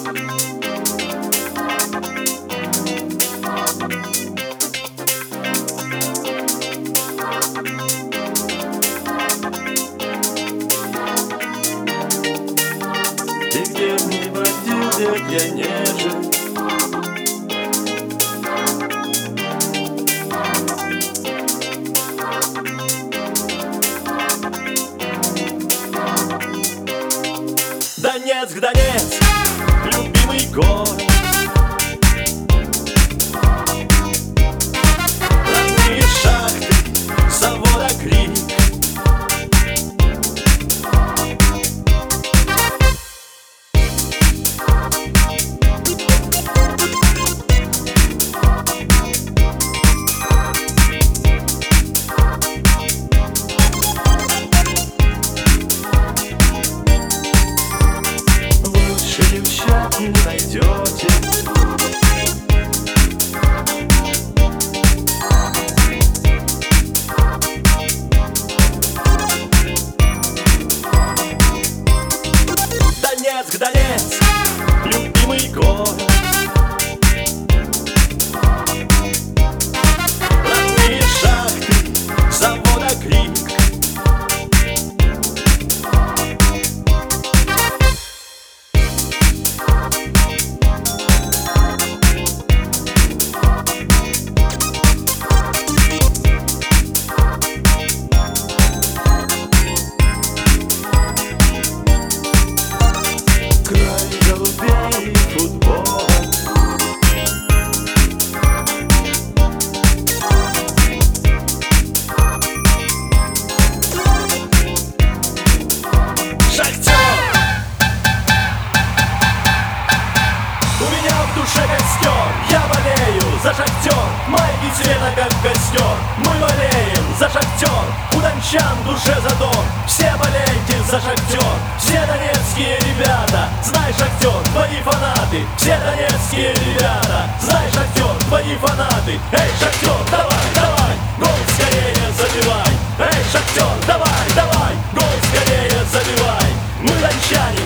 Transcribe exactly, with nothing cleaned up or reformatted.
Ты где не бродил, где я нежен? Донецк, Донецк, любимый город. Родные шахты, завода крик. Девчат не найдете. Донецк, Донецк, любимый город. Родные шахты, завода крик. В душе костер, я болею за Шахтер. Майки цвета как костер, мы болеем за Шахтер. У дончан в душе задор, все болейте за Шахтер. Все донецкие ребята, знай Шахтер, твои фанаты. Все донецкие ребята, знай Шахтер, твои фанаты. Эй, Шахтер, давай, давай, гол скорее забивай. Эй, Шахтер, давай, давай, гол скорее забивай. Мы дончане.